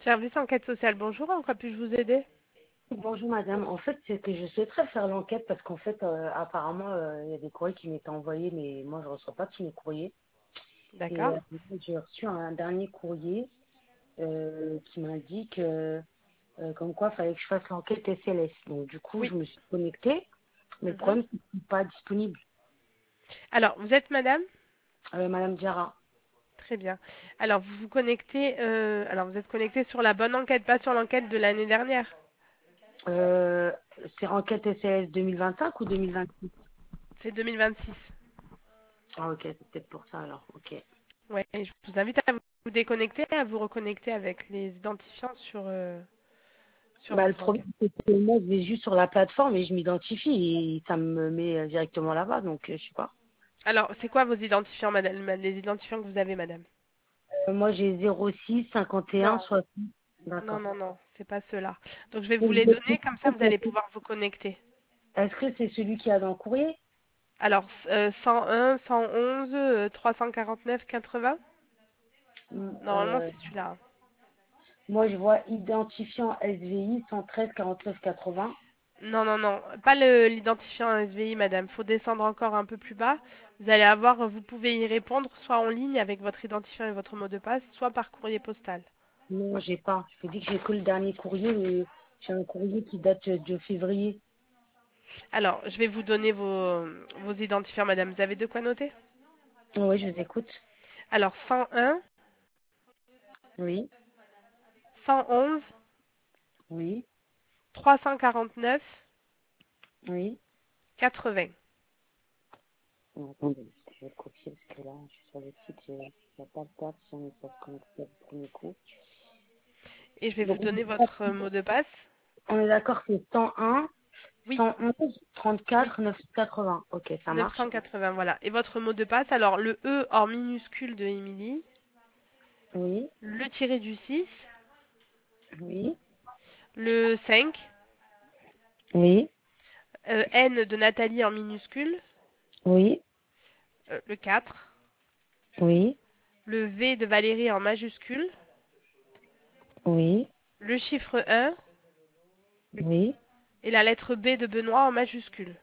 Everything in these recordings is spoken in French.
Service enquête sociale, bonjour, en quoi puis-je vous aider? Bonjour madame, en fait c'est que je souhaiterais faire l'enquête parce qu'en fait apparemment il y a des courriers qui m'étaient envoyés mais moi je reçois pas tous mes courriers et D'accord. j'ai reçu un dernier courrier qui m'indique comme quoi il fallait que je fasse l'enquête SLS. Donc du coup je Oui. me suis connectée mais le Mhm. problème c'est que c'est pas disponible. Alors, vous êtes madame? Madame Diarra, Très bien. Alors, vous vous connectez, alors vous êtes connecté sur la bonne enquête, pas sur l'enquête de l'année dernière. euh, c'est enquête SLS 2025 ou 2026? C'est 2026. Ah ok, c'est peut-être pour ça alors, ok. Ouais, et je vous invite à vous déconnecter, à vous reconnecter avec les identifiants sur Bah, le votre problème, enquête. c'est que moi, je vais juste sur la plateforme et je m'identifie et ça me met directement là-bas, donc je sais pas. Alors, c'est quoi vos identifiants, madame, les identifiants que vous avez, madame? Moi, j'ai 06 51 Non, 60. non, D'accord. non, non, c'est pas cela. Donc, je vais vous Donc, les donner, comme ça, vous allez pouvoir vous connecter. est-ce que c'est celui qui a dans le courrier? Alors, 101, 111, 349, 80. Mm, Normalement, c'est celui-là. Moi, je vois identifiant SVI 113 49 80. Non, non, non, pas l'identifiant SVI, madame. Faut descendre encore un peu plus bas. Vous allez avoir, vous pouvez y répondre soit en ligne avec votre identifiant et votre mot de passe, soit par courrier postal. Non, j'ai pas. Je vous dis que j'ai que le dernier courrier, mais j'ai un courrier qui date de février. Alors, je vais vous donner vos identifiants, madame. Vous avez de quoi noter? Oui, je vous écoute. Alors, 101, Oui, 111, oui, 349, oui. 80. Bon, attendez, je vais le copier parce que là, je suis sur le site, il n'y a pas de date si on est pas connecté au premier coup. Et je vais vous Donc, donner votre mot de passe. on est d'accord, c'est 101, Oui, 111, oui, 34, 980. Ok, ça marche. 980, voilà. Et votre mot de passe, alors le E en minuscule de Émilie, Oui, le tiré du 6, oui, le 5, oui, N de Nathalie en minuscule, oui, le 4, oui, le V de Valérie en majuscule, oui, le chiffre 1 oui. et la lettre B de Benoît en majuscule.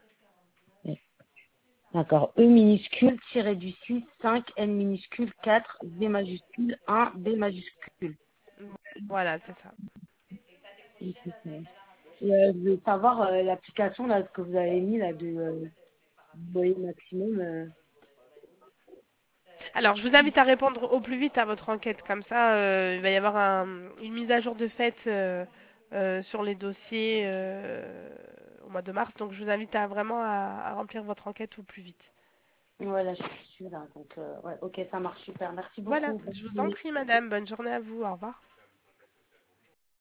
D'accord. E minuscule, tiré du 6, 5, N minuscule, 4, B majuscule, 1, B majuscule. Voilà, c'est ça. Ok, ça va. Je veux savoir l'application là que vous avez mis là de voyez maximum. Alors, je vous invite à répondre au plus vite à votre enquête. Comme ça, il va y avoir une mise à jour de fait sur les dossiers au mois de mars. Donc, je vous invite à vraiment à remplir votre enquête au plus vite. Voilà, je suis là. Donc, ouais, ok, ça marche super. Merci Voilà, beaucoup. Bonne je vous en journée. prie, madame. Bonne journée à vous. Au revoir.